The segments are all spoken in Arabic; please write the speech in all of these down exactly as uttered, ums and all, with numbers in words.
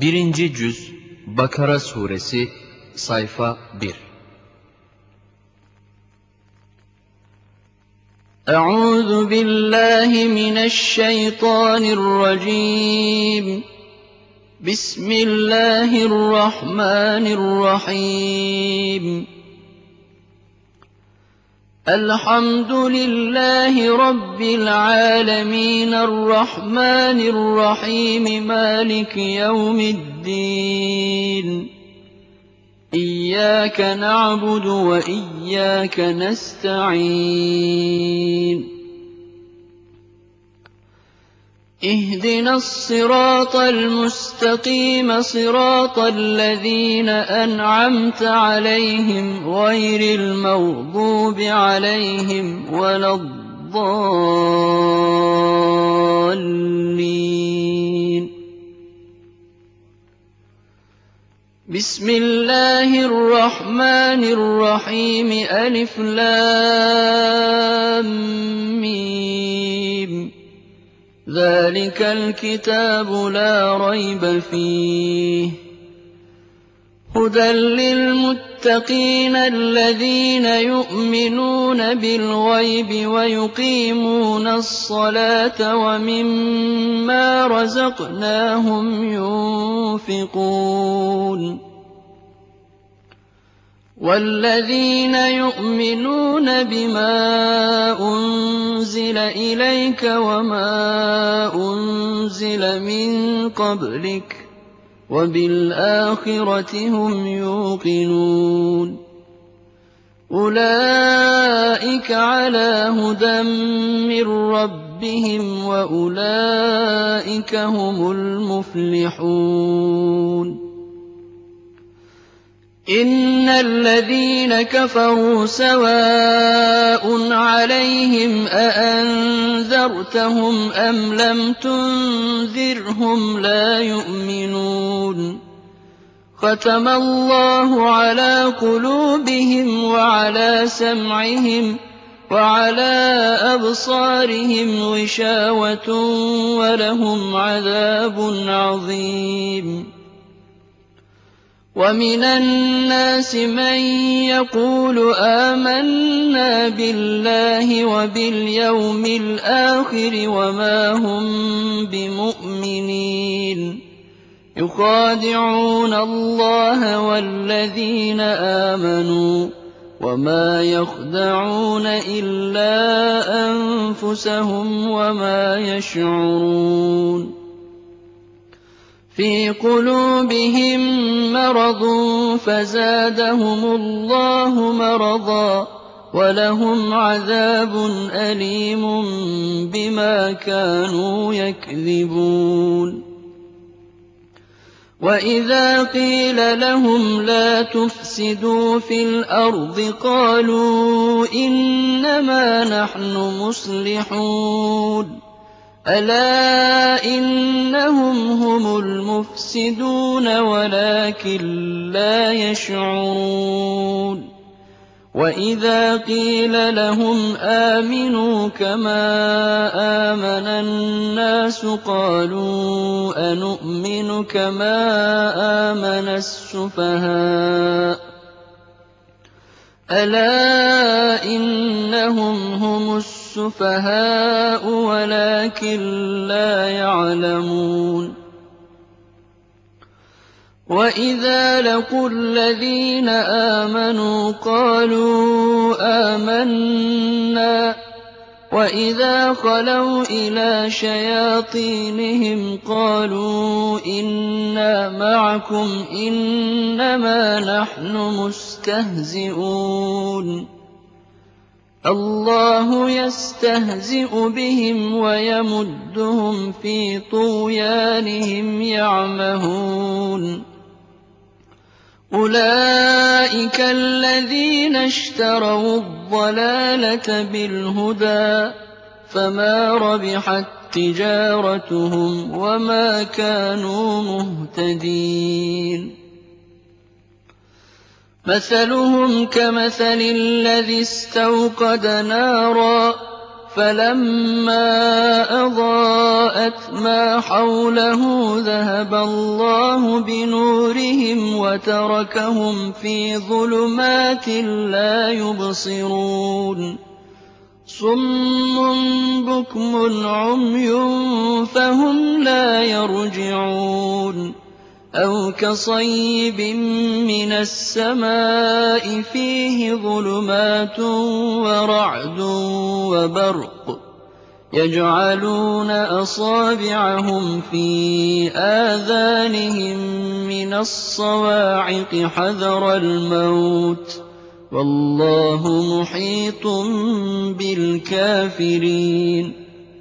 Birinci Cüz Bakara Suresi Sayfa bir. Euzu billahi mineşşeytanirracim. Bismillahirrahmanirrahim. Elhamdülillahi Rabbil alemin. Errahmanirrahim. Maliki yevmiddin. İyyâke na'budu ve iyyâke nesta'in. اهدنا الصراط المستقيم صراط الذين أنعمت عليهم غير المغضوب عليهم ولا الضالين. بسم الله الرحمن الرحيم. ألف لام ميم. ذلك الكتاب لا ريب فيه هدى للمتقين الذين يؤمنون بالغيب ويقيمون الصلاة ومما رزقناهم ينفقون. والذين يؤمنون بما أنزل إليك وما أنزل من قبلك وبالآخرة هم يوقنون. أولئك على هدى من ربهم وأولئك هم المفلحون. إن الذين كفروا سواء عليهم أأنذرتهم أم لم تنذرهم لا يؤمنون. ختم الله على قلوبهم وعلى سمعهم وعلى أبصارهم غشاوة ولهم عذاب عظيم. ومن الناس من يقول آمنا بالله وباليوم الآخر وما هم بمؤمنين. يخادعون الله والذين آمنوا وما يخدعون إلا أنفسهم وما يشعرون. في قلوبهم مرض فزادهم الله مرضا ولهم عذاب أليم بما كانوا يكذبون. وإذا قيل لهم لا تفسدوا في الأرض قالوا إنما نحن مصلحون. ألا إنهم هم المفسدون ولكن لا يشعرون. وإذا قيل لهم آمنوا كما آمن الناس قالوا أنؤمن كما آمن السفهاء. ألا إنهم هم السفهاء ولكن لا يعلمون. وإذا لقوا الذين آمنوا قالوا آمنا وإذا خلوا إلى شياطينهم قالوا إنا معكم إنما نحن مستهزئون. الله يستهزئ بهم ويمدهم في طغيانهم يعمهون. أولئك الذين اشتروا الضلالة بالهدى فما ربحت تجارتهم وما كانوا مهتدين. مثلهم كمثل الذي استوقد نارا فَلَمَّا أَضَاءَتْ مَا حَوْلَهُ ذَهَبَ اللَّهُ بِنُورِهِمْ وَتَرَكَهُمْ فِي ظُلُمَاتٍ لَّا يُبْصِرُونَ صُمٌّ بُكْمٌ عُمْيٌ فَهُمْ لَا يَرْجِعُونَ أَوْ كَصَيِّبٍ مِّنَ السَّمَاءِ فِيهِ ظُلُمَاتٌ وَرَعْدٌ وَبَرْقٌ يَجْعَلُونَ أَصَابِعَهُمْ فِي آذَانِهِم مِّنَ الصَّوَاعِقِ حَذَرَ الْمَوْتِ ۚ وَاللَّهُ مُحِيطٌ بِالْكَافِرِينَ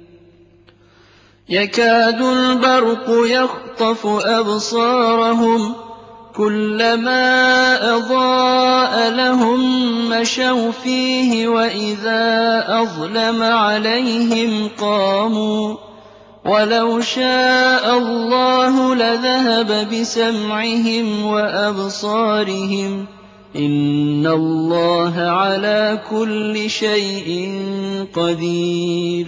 يَكَادُ الْبَرْقُ يَخْطَفُ أَبْصَارَهُمْ كُلَّمَا أَضَاءَ لَهُم مَّشَوْا فِيهِ وَإِذَا أَظْلَمَ عَلَيْهِمْ قَامُوا ۚ وَلَوْ شَاءَ اللَّهُ لَذَهَبَ بِسَمْعِهِمْ وَأَبْصَارِهِمْ ۚ إِنَّ اللَّهَ عَلَىٰ كُلِّ شَيْءٍ قَدِيرٌ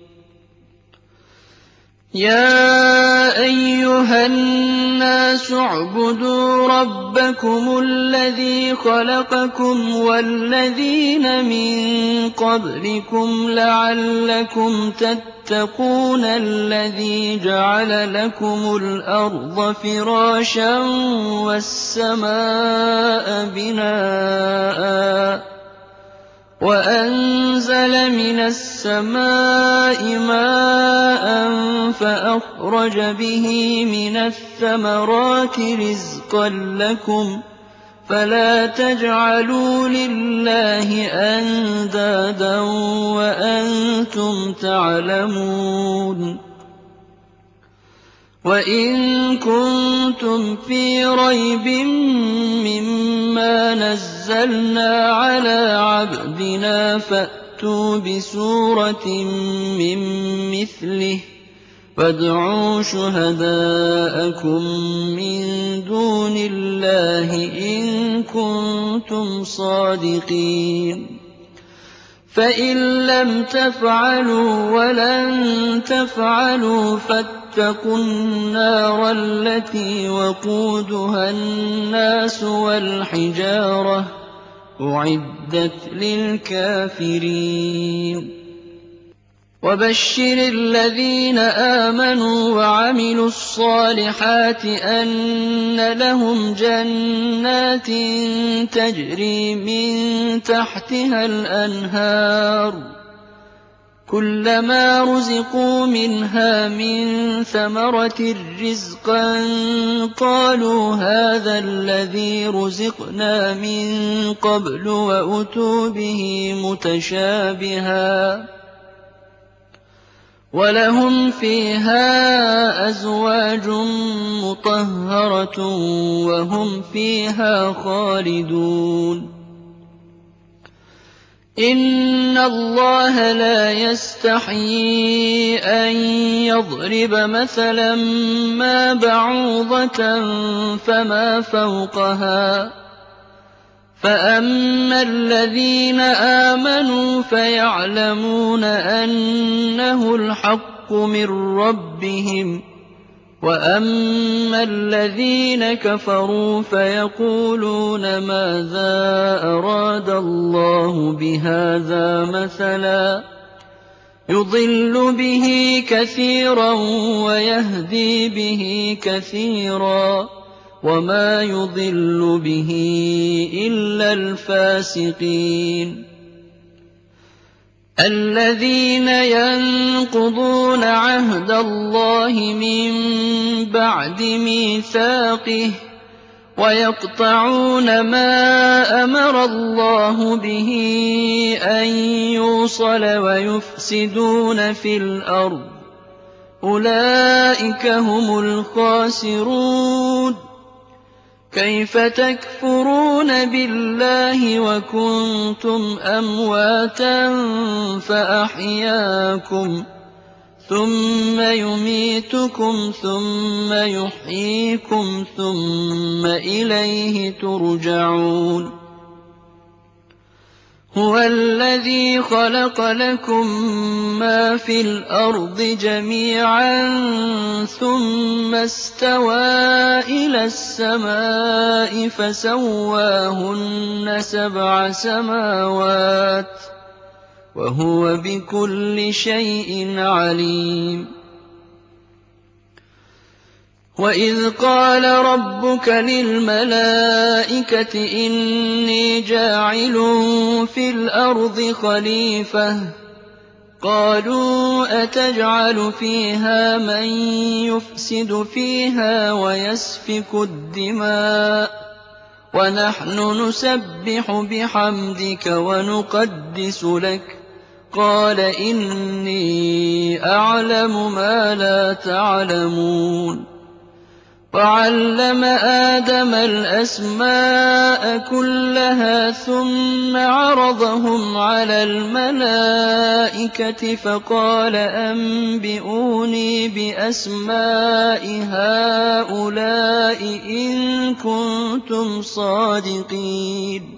يَا أَيُّهَا النَّاسُ اعْبُدُوا رَبَّكُمُ الَّذِي خَلَقَكُمْ وَالَّذِينَ مِن قَبْلِكُمْ لَعَلَّكُمْ تَتَّقُونَ الَّذِي جَعَلَ لَكُمُ الْأَرْضَ فِرَاشًا وَالسَّمَاءَ بِنَاءً وَأَنزَلَ مِنَ السَّمَاءِ مَاءً فَأَخْرَجَ بِهِ مِنَ الثَّمَرَاتِ رِزْقًا لَّكُمْ فَلَا تَجْعَلُوا لِلَّهِ أَندَادًا وَأَنتُمْ تَعْلَمُونَ وَإِن كُنتُمْ فِي رَيْبٍ مِّمَّا نَزَّلْنَا عَلَىٰ عَبْدِنَا فَأْتُوا بِسُورَةٍ مِّن مِّثْلِهِ وَادْعُوا شُهَدَاءَكُم مِّن دُونِ اللَّهِ إِن كُنتُمْ صَادِقِينَ فَإِن لَّمْ تَفْعَلُوا وَلَن تَفْعَلُوا فَاتَّقُوا النَّارَ الَّتِي وَقُودُهَا النَّاسُ وَالْحِجَارَةُ ۖ أُعِدَّتْ لِلْكَافِرِينَ وَبَشِّرِ الَّذِينَ آمَنُوا وَعَمِلُوا الصَّالِحَاتِ أَنَّ لَهُمْ جَنَّاتٍ تَجْرِي مِن تَحْتِهَا الْأَنْهَارُ كُلَّمَا رُزِقُوا مِنْهَا مِن ثَمَرَةٍ رِّزْقًا قَالُوا هَٰذَا الَّذِي رُزِقْنَا مِن قَبْلُ وَأُتُوا بِهِ مُتَشَابِهًا ۖ وَلَهُمْ فِيهَا أَزْوَاجٌ مُّطَهَّرَةٌ وَهُمْ فِيهَا خَالِدُونَ إِنَّ اللَّهَ لَا يَسْتَحْيِي أَن يَضْرِبَ مَثَلًا مَّا بَعُوضَةً فَمَا فَوْقَهَا ۚ فَأَمَّا الَّذِينَ آمَنُوا فَيَعْلَمُونَ أَنَّهُ الْحَقُّ مِن رَّبِّهِمْ ۖ وَأَمَّا الَّذِينَ كَفَرُوا فَيَقُولُونَ مَاذَا أَرَادَ اللَّهُ بِهَٰذَا مَثَلًا ۚ يُضِلُّ بِهِ كَثِيرًا وَيَهْدِي بِهِ كَثِيرًا ۚ وَمَا يُضِلُّ بِهِ إِلَّا الْفَاسِقِينَ الَّذِينَ يَنقُضُونَ عَهْدَ اللَّهِ مِن بَعْدِ مِيثَاقِهِ وَيَقْطَعُونَ مَا أَمَرَ اللَّهُ بِهِ أَن يُوصَلَ وَيُفْسِدُونَ فِي الْأَرْضِ ۚ أُولَٰئِكَ هُمُ الْخَاسِرُونَ كَيْفَ تَكْفُرُونَ بِاللَّهِ وَكُنتُمْ أَمْوَاتًا فَأَحْيَاكُمْ ۖ ثُمَّ يُمِيتُكُمْ ثُمَّ يُحْيِيكُمْ ثُمَّ إِلَيْهِ تُرْجَعُونَ هُوَ الَّذِي خَلَقَ لَكُم مَّا فِي الْأَرْضِ جَمِيعًا ثُمَّ اسْتَوَىٰ إِلَى السَّمَاءِ فَسَوَّاهُنَّ سَبْعَ سَمَاوَاتٍ ۚ وَهُوَ بِكُلِّ شَيْءٍ عَلِيمٌ وَإِذْ قَالَ رَبُّكَ لِلْمَلَائِكَةِ إِنِّي جَاعِلٌ فِي الْأَرْضِ خَلِيفَةً ۖ قَالُوا أَتَجْعَلُ فِيهَا مَن يُفْسِدُ فِيهَا وَيَسْفِكُ الدِّمَاءَ وَنَحْنُ نُسَبِّحُ بِحَمْدِكَ وَنُقَدِّسُ لَكَ ۖ قَالَ إِنِّي أَعْلَمُ مَا لَا تَعْلَمُونَ وَعَلَّمَ آدَمَ الْأَسْمَاءَ كُلَّهَا ثُمَّ عَرَضَهُمْ عَلَى الْمَلَائِكَةِ فَقَالَ أَنبِئُونِي بِأَسْمَاءِ هَٰؤُلَاءِ إِن كُنتُمْ صَادِقِينَ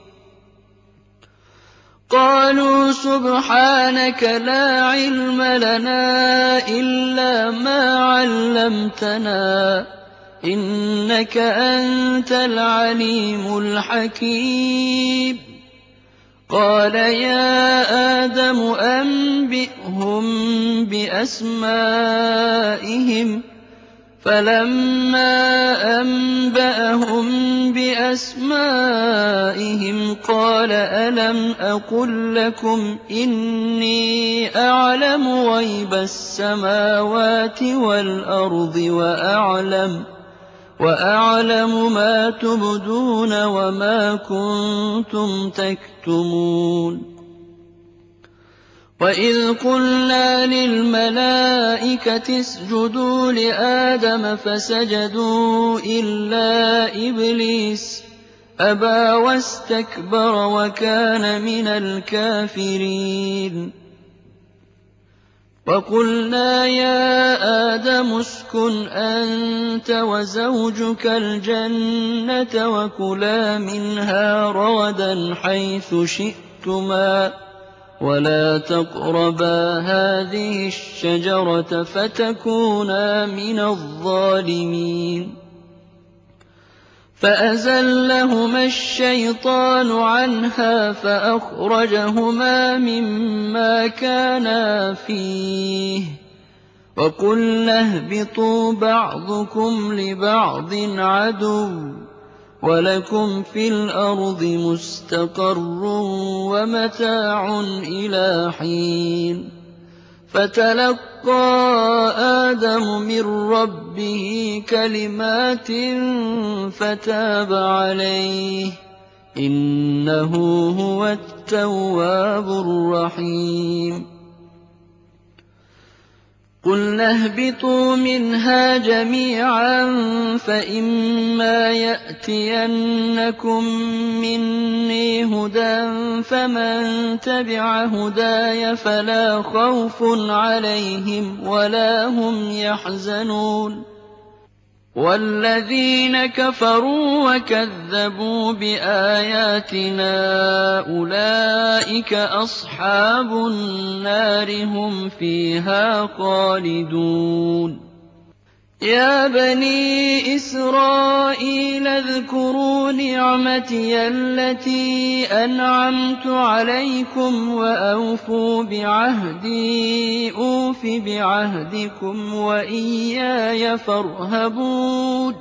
قَالُوا سُبْحَانَكَ لَا عِلْمَ لَنَا إِلَّا مَا عَلَّمْتَنَا ۖ إِنَّكَ أَنتَ الْعَلِيمُ الْحَكِيمُ قَالَ يَا آدَمُ أَنبِئْهُم بِأَسْمَائِهِمْ ۖ فَلَمَّا أَنبَأَهُم بِأَسْمَائِهِمْ قَالَ أَلَمْ أَقُل لَّكُمْ إِنِّي أَعْلَمُ غَيْبَ السَّمَاوَاتِ وَالْأَرْضِ وَأَعْلَمُ وَأَعْلَمُ مَا تُبْدُونَ وَمَا كُنتُمْ تَكْتُمُونَ وَإِذْ قُلْنَا لِلْمَلَائِكَةِ اسْجُدُوا لِآدَمَ فَسَجَدُوا إِلَّا إِبْلِيسَ أَبَىٰ وَاسْتَكْبَرَ وَكَانَ مِنَ الْكَافِرِينَ وَقُلْنَا يَا آدَمُ اسْكُنْ أَنتَ وَزَوْجُكَ الْجَنَّةَ وَكُلَا مِنْهَا رَغَدًا حَيْثُ شِئْتُمَا وَلَا تَقْرَبَا هَٰذِهِ الشَّجَرَةَ فَتَكُونَا مِنَ الظَّالِمِينَ فَأَزَلَّهُمَا الشَّيْطَانُ عَنْهَا فَأَخْرَجَهُمَا مِمَّا كَانَا فِيهِ ۖ وَقُلْنَا اهْبِطُوا بَعْضُكُمْ لِبَعْضٍ عَدُوٌّ ۖ وَلَكُمْ فِي الْأَرْضِ مُسْتَقَرٌّ وَمَتَاعٌ إِلَىٰ حِينٍ فَتَلَقَّىٰ آدَمُ مِن رَّبِّهِ كَلِمَاتٍ فَتَابَ عَلَيْهِ ۚ إِنَّهُ هُوَ التَّوَّابُ الرَّحِيمُ قُلْنَا اهْبِطُوا مِنْهَا جَمِيعًا فَإِمَّا يَأْتِيَنَّكُم مِّنِّي هُدًى فَمَن تَبِعَ هُدَايَ فَلَا خَوْفٌ عَلَيْهِمْ وَلَا هُمْ يَحْزَنُونَ وَالَّذِينَ كَفَرُوا وَكَذَّبُوا بِآيَاتِنَا أُولَٰئِكَ أَصْحَابُ النَّارِ ۖ هُمْ فِيهَا خَالِدُونَ يَا بَنِي إِسْرَائِيلَ اذْكُرُوا نِعْمَتِيَ الَّتِي أَنْعَمْتُ عَلَيْكُمْ وَأَوْفُوا بِعَهْدِي أُوفِ بِعَهْدِكُمْ وَإِيَّايَ فَارْهَبُونِ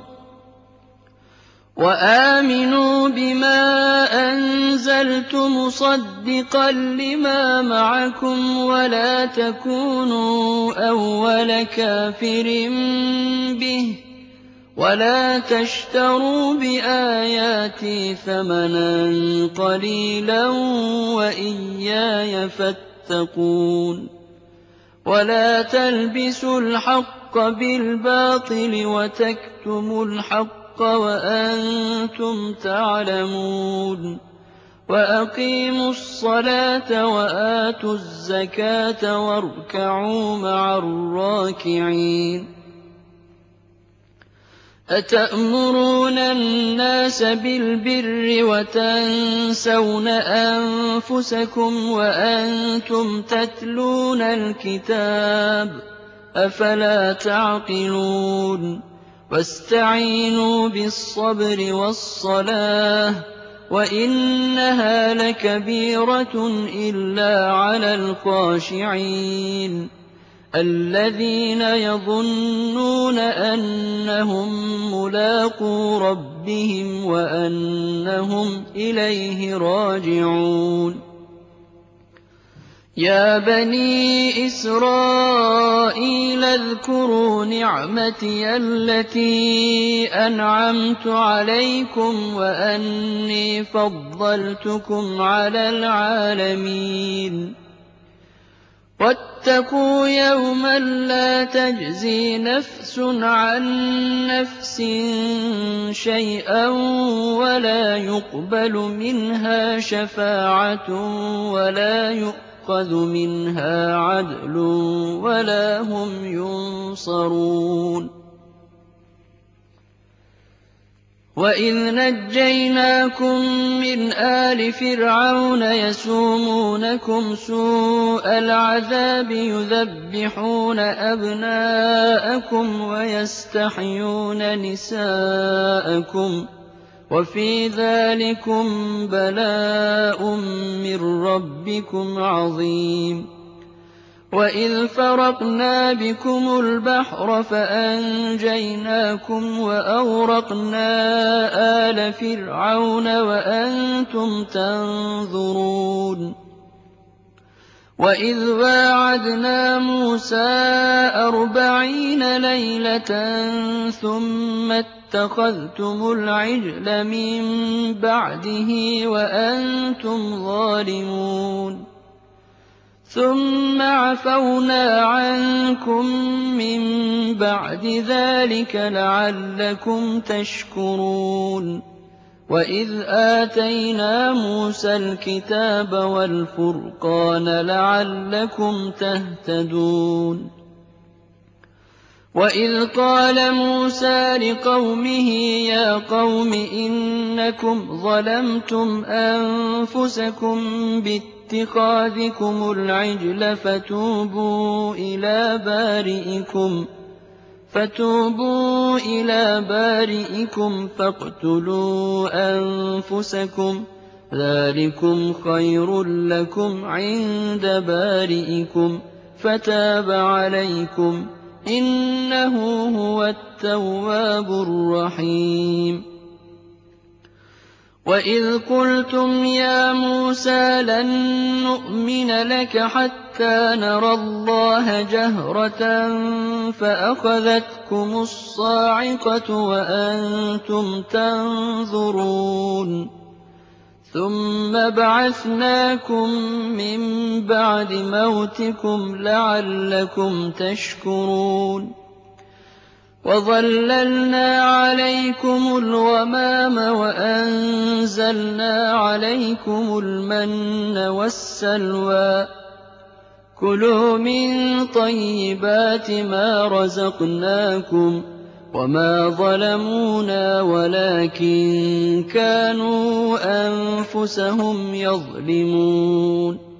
وَآمِنُوا بِمَا أَنزَلْتُ مُصَدِّقًا لِّمَا مَعَكُمْ وَلَا تَكُونُوا أَوَّلَ كَافِرٍ بِهِ وَلَا تَشْتَرُوا بِآيَاتِي ثَمَنًا قَلِيلًا وَإِيَّايَ فَاتَّقُونِ وَلَا تَلْبِسُوا الْحَقَّ بِالْبَاطِلِ وَتَكْتُمُوا الْحَقَّ وَأَنتُمْ تَعْلَمُونَ وَأَقِيمُوا الصَّلَاةَ وَآتُوا الزَّكَاةَ وَارْكَعُوا مَعَ الرَّاكِعِينَ أَتَأْمُرُونَ النَّاسَ بِالْبِرِّ وَتَنسَوْنَ أَنفُسَكُمْ وَأَنتُمْ تَتْلُونَ الْكِتَابَ ۚ أَفَلَا تَعْقِلُونَ وَاسْتَعِينُوا بِالصَّبْرِ وَالصَّلَاةِ ۚ وَإِنَّهَا لَكَبِيرَةٌ إِلَّا عَلَى الْخَاشِعِينَ الَّذِينَ يَظُنُّونَ أَنَّهُم مُّلَاقُو رَبِّهِمْ وَأَنَّهُمْ إِلَيْهِ راجعون يَا بَنِي إِسْرَائِيلَ اذْكُرُوا نِعْمَتِيَ الَّتِي أَنْعَمْتُ عَلَيْكُمْ وَأَنِّي فَضَّلْتُكُمْ عَلَى الْعَالَمِينَ وَاتَّقُوا يَوْمًا لَّا تَجْزِي نَفْسٌ عَن نَّفْسٍ شَيْئًا وَلَا يُقْبَلُ مِنْهَا شَفَاعَةٌ وَلَا يُؤْخَذُ مِنْهَا عَدْلٌ وَلَا هُمْ يُنصَرُونَ وَإِذْ نَجَّيْنَاكُم مِّنْ آلِ فِرْعَوْنَ يَسُومُونَكُمْ سُوءَ الْعَذَابِ يُذَبِّحُونَ أَبْنَاءَكُمْ وَيَسْتَحْيُونَ نِسَاءَكُمْ ۚ وَفِي ذَٰلِكُم بَلَاءٌ مِّن رَّبِّكُمْ عَظِيمٌ وَإِذْ فَرَقْنَا بِكُمُ الْبَحْرَ فَأَنجَيْنَاكُمْ وَأَغْرَقْنَا آلَ فِرْعَوْنَ وَأَنتُمْ تَنظُرُونَ وَإِذْ وَاعَدْنَا مُوسَىٰ أَرْبَعِينَ لَيْلَةً ثُمَّ اتَّخَذْتُمُ الْعِجْلَ مِن بَعْدِهِ وَأَنتُمْ ظَالِمُونَ ثُمَّ عَفَوْنَا عَنكُم مِّن بَعْدِ ذَٰلِكَ لَعَلَّكُمْ تَشْكُرُونَ وَإِذْ آتَيْنَا مُوسَى الْكِتَابَ وَالْفُرْقَانَ لَعَلَّكُمْ تَهْتَدُونَ وَإِذْ قَالَ مُوسَىٰ لِقَوْمِهِ يَا قَوْمِ إِنَّكُمْ ظَلَمْتُمْ أَنفُسَكُم بِاتِّخَاذِكُمُ الْعِجْلَ فَتُوبُوا إِلَىٰ بَارِئِكُمْ فَتُوبُوا إِلَىٰ بَارِئِكُمْ فَاقْتُلُوا أَنفُسَكُمْ ذَٰلِكُمْ خَيْرٌ لَّكُمْ عِندَ بَارِئِكُمْ فَتَابَ عَلَيْكُمْ ۚ إِنَّهُ هُوَ التَّوَّابُ الرَّحِيمُ وَإِذْ قُلْتُمْ يَا مُوسَىٰ لَن نُّؤْمِنَ لَكَ حَتَّىٰ نَرَى اللَّهَ جَهْرَةً فَأَخَذَتْكُمُ الصَّاعِقَةُ وَأَنتُمْ تَنظُرُونَ ثُمَّ بَعَثْنَاكُم مِّن بَعْدِ مَوْتِكُمْ لَعَلَّكُمْ تَشْكُرُونَ وَظَلَّلْنَا عَلَيْكُمُ الْغَمَامَ وَأَنزَلْنَا عَلَيْكُمُ الْمَنَّ وَالسَّلْوَىٰ ۖ كُلُوا مِن طَيِّبَاتِ مَا رَزَقْنَاكُمْ ۚ وَمَا ظَلَمُونَا وَلَٰكِن كَانُوا أَنفُسَهُمْ يَظْلِمُونَ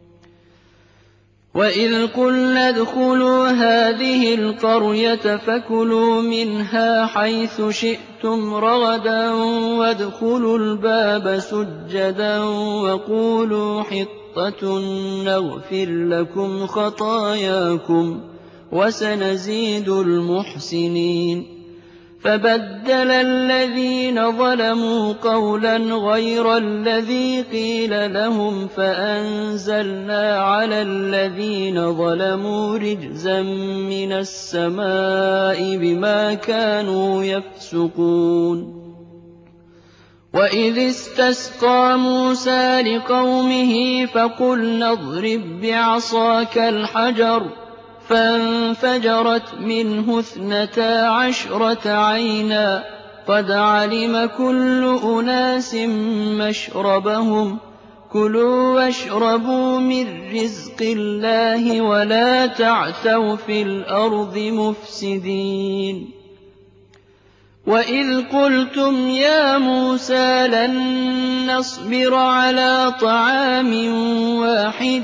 وَإِذْ قُلْنَا ادْخُلُوا هَٰذِهِ الْقَرْيَةَ فَكُلُوا مِنْهَا حَيْثُ شِئْتُمْ رَغَدًا وَادْخُلُوا الْبَابَ سُجَّدًا وَقُولُوا حِطَّةٌ نَّغْفِرْ لَكُمْ خَطَايَاكُمْ ۚ وَسَنَزِيدُ الْمُحْسِنِينَ فَبَدَّلَ الَّذِينَ ظَلَمُوا قَوْلًا غَيْرَ الَّذِي قِيلَ لَهُمْ فَأَنزَلْنَا عَلَى الَّذِينَ ظَلَمُوا رِجْزًا مِّنَ السَّمَاءِ بِمَا كَانُوا يَفْسُقُونَ وَإِذِ اسْتَسْقَىٰ مُوسَىٰ لِقَوْمِهِ فَقُلْنَا اضْرِب بِّعَصَاكَ الْحَجَرَ ۖ فَانفَجَرَتْ مِنْهُ اثْنَتَا عَشْرَةَ عَيْنًا ۖ قَدْ عَلِمَ كُلُّ أُنَاسٍ مَّشْرَبَهُمْ ۖ كُلُوا وَاشْرَبُوا مِن رِّزْقِ اللَّهِ وَلَا تَعْثَوْا فِي الْأَرْضِ مُفْسِدِينَ وَإِذْ قُلْتُمْ يَا مُوسَىٰ لَن نَّصْبِرَ عَلَىٰ طَعَامٍ وَاحِدٍ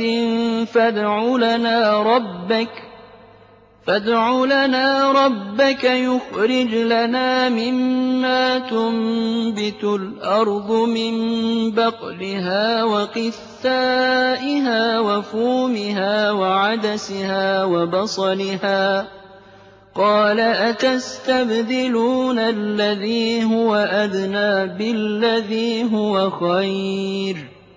فَادْعُ لَنَا رَبَّكَ يُخْرِجْ لَنَا مِمَّا تُنبِتُ الْأَرْضُ مِن بَقْلِهَا وَقِثَّائِهَا وَفُومِهَا وَعَدَسِهَا وَبَصَلِهَا ۖ قَالَ أَتَسْتَبْدِلُونَ الَّذِي هُوَ أَدْنَىٰ بِالَّذِي هُوَ خَيْرٌ ۚ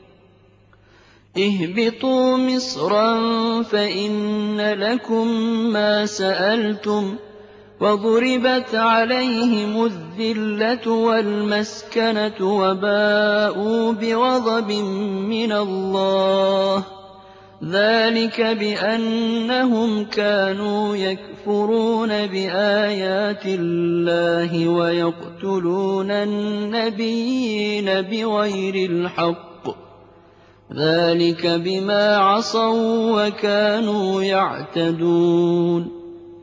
اهْبِطُوا مِصْرًا فَإِنَّ لَكُم مَّا سَأَلْتُمْ ۗ وَضُرِبَتْ عَلَيْهِمُ الذِّلَّةُ وَالْمَسْكَنَةُ وَبَاءُوا بِغَضَبٍ مِّنَ اللَّهِ ۗ ذَٰلِكَ بِأَنَّهُمْ كَانُوا يَكْفُرُونَ بِآيَاتِ اللَّهِ وَيَقْتُلُونَ النَّبِيِّينَ بِغَيْرِ الْحَقِّ ۗ ذَٰلِكَ بِمَا عَصَوا وَّكَانُوا يَعْتَدُونَ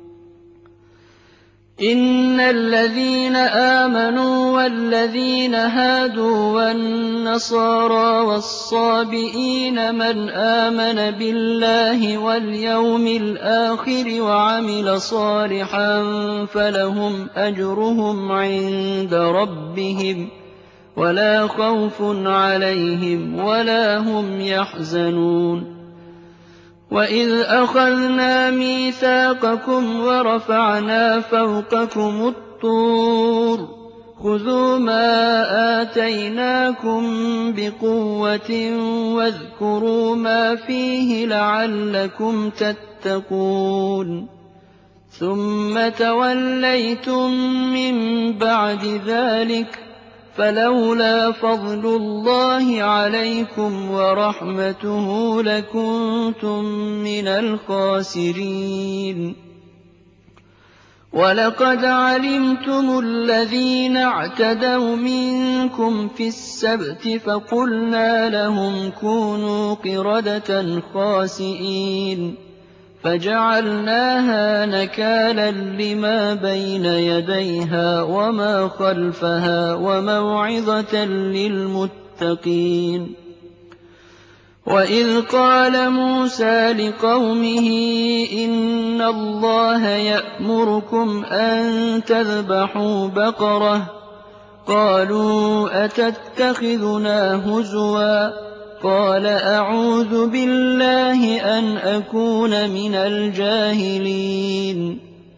إِنَّ الَّذِينَ آمَنُوا وَالَّذِينَ هَادُوا وَالنَّصَارَىٰ وَالصَّابِئِينَ مَنْ آمَنَ بِاللَّهِ وَالْيَوْمِ الْآخِرِ وَعَمِلَ صَالِحًا فَلَهُمْ أَجْرُهُمْ عِندَ رَبِّهِمْ وَلَا خَوْفٌ عَلَيْهِمْ وَلَا هُمْ يَحْزَنُونَ وَإِذْ أَخَذْنَا مِيثَاقَكُمْ وَرَفَعْنَا فَوْقَكُمُ الطُّورَ خُذُوا مَا آتَيْنَاكُم بِقُوَّةٍ وَاذْكُرُوا مَا فِيهِ لَعَلَّكُمْ تَتَّقُونَ ثُمَّ تَوَلَّيْتُم مِّن بَعْدِ ذَٰلِكَ فَلَوْلَا فَضْلُ اللَّهِ عَلَيْكُمْ وَرَحْمَتُهُ لَكُنتُم مِّنَ الْخَاسِرِينَ وَلَقَدْ عَلِمْتُمُ الَّذِينَ اعْتَدَوْا مِنكُمْ فِي السَّبْتِ فَقُلْنَا لَهُمْ كُونُوا قِرَدَةً خَاسِئِينَ فَجَعَلْنَاهَا نَكَالًا لِّمَا بَيْنَ يَدَيْهَا وَمَا خَلْفَهَا وَمَوْعِظَةً لِّلْمُتَّقِينَ وَإِذْ قَالَ مُوسَىٰ لِقَوْمِهِ إِنَّ اللَّهَ يَأْمُرُكُمْ أَن تَذْبَحُوا بَقَرَةً ۖ قَالُوا أَتَتَّخِذُنَا هُزُوًا ۖ قَالَ أَعُوذُ بِاللَّهِ أَنْ أَكُونَ مِنَ الْجَاهِلِينَ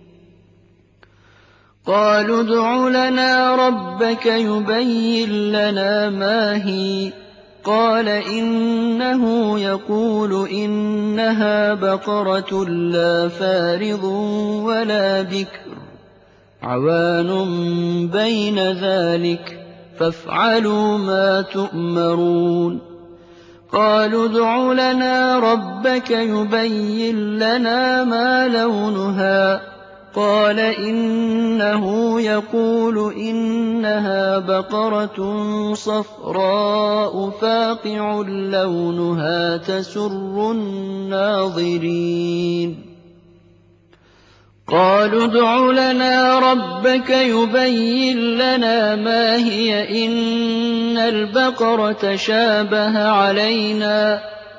قَالُوا ادْعُ لَنَا رَبَّكَ يُبَيِّن لَّنَا مَا هِيَ ۚ قَالَ إِنَّهُ يَقُولُ إِنَّهَا بَقَرَةٌ لَّا فَارِضٌ وَلَا بِكْرٌ عَوَانٌ بَيْنَ ذَٰلِكَ فَافْعَلُوا مَا تُؤْمَرُونَ قَالُوا ادْعُ لَنَا رَبَّكَ يُبَيِّن لَّنَا مَا لَوْنُهَا ۚ قَالَ إِنَّهُ يَقُولُ إِنَّهَا بَقَرَةٌ صَفْرَاءُ فَاقِعٌ لَّوْنُهَا تَسُرُّ النَّاظِرِينَ قَالُوا ادْعُ لَنَا رَبَّكَ يُبَيِّن لَّنَا مَا هِيَ إِنَّ الْبَقَرَ شَابَهَ عَلَيْنَا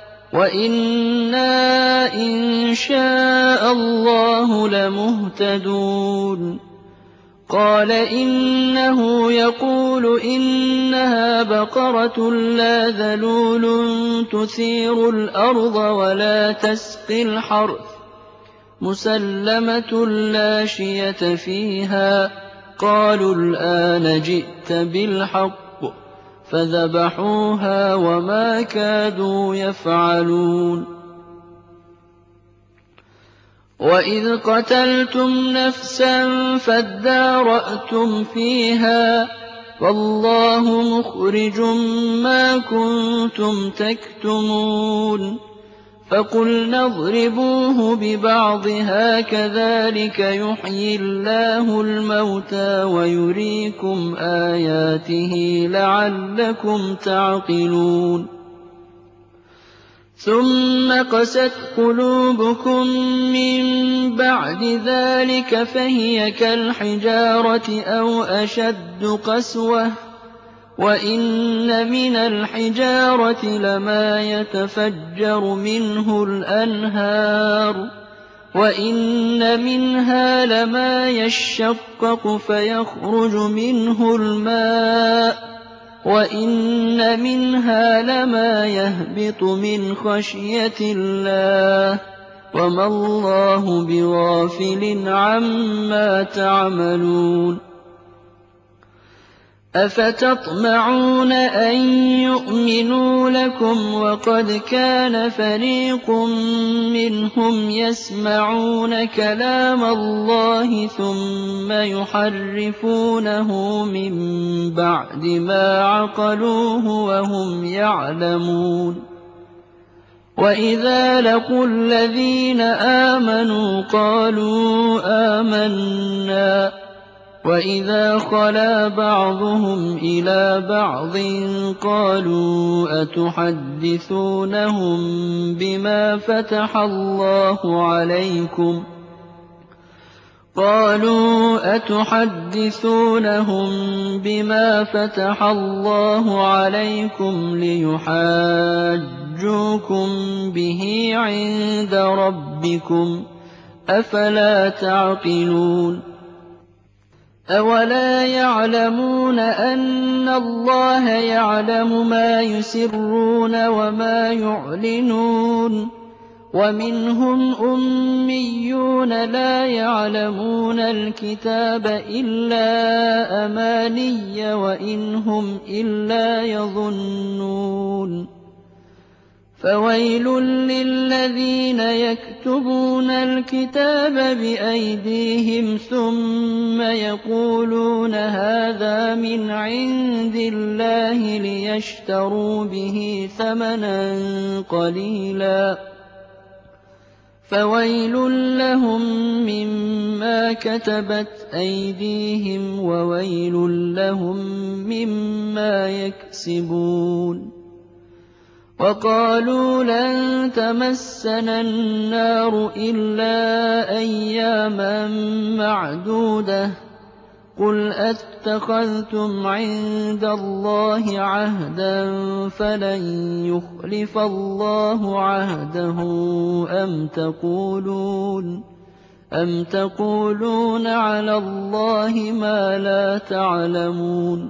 وَإِنَّا إِن شَاءَ اللَّهُ لَمُهْتَدُونَ قَالَ إِنَّهُ يَقُولُ إِنَّهَا بَقَرَةٌ لَّا ذَلُولٌ تُثِيرُ الْأَرْضَ وَلَا تَسْقِي الْحَرْثَ مُسَلَّمَةٌ لَّا شِيَةَ فِيهَا قَالُوا الْآنَ جِئْتَ بِالْحَقِّ فَذَبَحُوهَا وَمَا كَادُوا يَفْعَلُونَ وَإِذْ قَتَلْتُمْ نَفْسًا فَادَّارَأْتُمْ فِيهَا وَاللَّهُ مُخْرِجٌ مَّا كُنتُمْ تَكْتُمُونَ فَقُلْنَا اضْرِبُوهُ بِبَعْضِهَا كَذَٰلِكَ يُحْيِي اللَّهُ الْمَوْتَىٰ وَيُرِيكُمْ آيَاتِهِ لَعَلَّكُمْ تَعْقِلُونَ ثُمَّ قَسَتْ قُلُوبُكُم مِّن بَعْدِ ذَٰلِكَ فَهِيَ كَالْحِجَارَةِ أَوْ أَشَدُّ قَسْوَةً ۚ وَإِنَّ مِنَ الْحِجَارَةِ لَمَا يَتَفَجَّرُ مِنْهُ الْأَنْهَارُ وَإِنَّ مِنْهَا لَمَا يَشَّقَّقُ فَيَخْرُجُ مِنْهُ الْمَاءُ وَإِنَّ مِنْهَا لَمَا يَهْبِطُ مِنْ خَشْيَةِ اللَّهِ ۗ وَمَا اللَّهُ بِغَافِلٍ عَمَّا تَعْمَلُونَ أَفَتَطْمَعُونَ أَن يُؤْمِنُوا لَكُمْ وَقَدْ كَانَ فَرِيقٌ مِّنْهُمْ يَسْمَعُونَ كَلَامَ اللَّهِ ثُمَّ يُحَرِّفُونَهُ مِن بَعْدِ مَا عَقَلُوهُ وَهُمْ يَعْلَمُونَ وَإِذَا لَقُوا الَّذِينَ آمَنُوا قَالُوا آمَنَّا وَإِذَا خَلَا بَعْضُهُمْ إِلَىٰ بَعْضٍ قَالُوا أَتُحَدِّثُونَهُم بِمَا فَتَحَ اللَّهُ عَلَيْكُمْ قَالُوا أَتُحَدِّثُونَهُم بِمَا فَتَحَ اللَّهُ عَلَيْكُمْ لِيُحَاجُّوكُم بِهِ عِندَ رَبِّكُمْ ۚ أَفَلَا تَعْقِلُونَ أَوَلَا يَعْلَمُونَ أَنَّ اللَّهَ يَعْلَمُ مَا يُسِرُّونَ وَمَا يُعْلِنُونَ وَمِنْهُمْ أُمِّيُّونَ لَا يَعْلَمُونَ الْكِتَابَ إِلَّا أَمَانِيَّ وَإِنْ هُمْ إِلَّا يَظُنُّونَ فَوَيْلٌ لِّلَّذِينَ يَكْتُبُونَ الْكِتَابَ بِأَيْدِيهِمْ ثُمَّ يَقُولُونَ هَٰذَا مِنْ عِندِ اللَّهِ لِيَشْتَرُوا بِهِ ثَمَنًا قَلِيلًا ۖ فَوَيْلٌ لَّهُم مِّمَّا كَتَبَتْ أَيْدِيهِمْ وَوَيْلٌ لَّهُم مِّمَّا يَكْسِبُونَ وَقَالُوا لَن تَمَسَّنَا النَّارُ إِلَّا أَيَّامًا مَّعْدُودَةً ۚ قُلْ أَتَّخَذْتُمْ عِندَ اللَّهِ عَهْدًا فَلَن يُخْلِفَ اللَّهُ عَهْدَهُ أَمْ تَقُولُونَ أَمْ تَقُولُونَ عَلَى اللَّهِ مَا لَا تَعْلَمُونَ